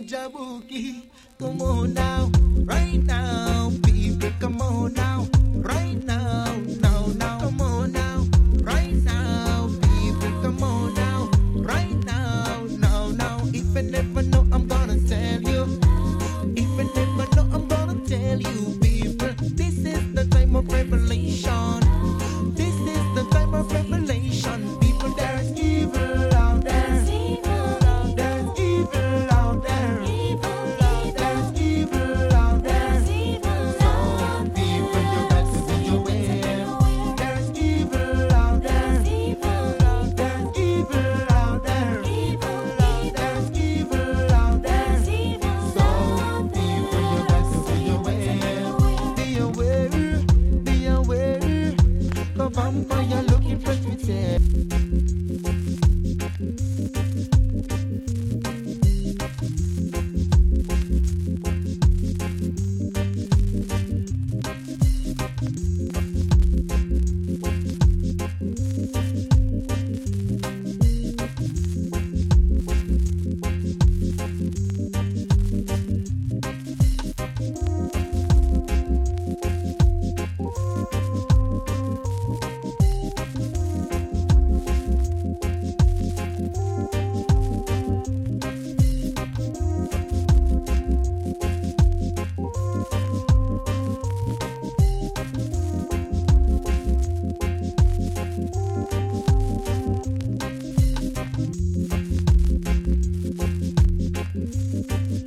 Jabuki. Come on now, right now, people, come on now, right now, now, come on now, right now, people, come on now, right now, now. If I never know, I'm gonna tell you. If I never know, I'm gonna tell you, people. This is the time of revelation.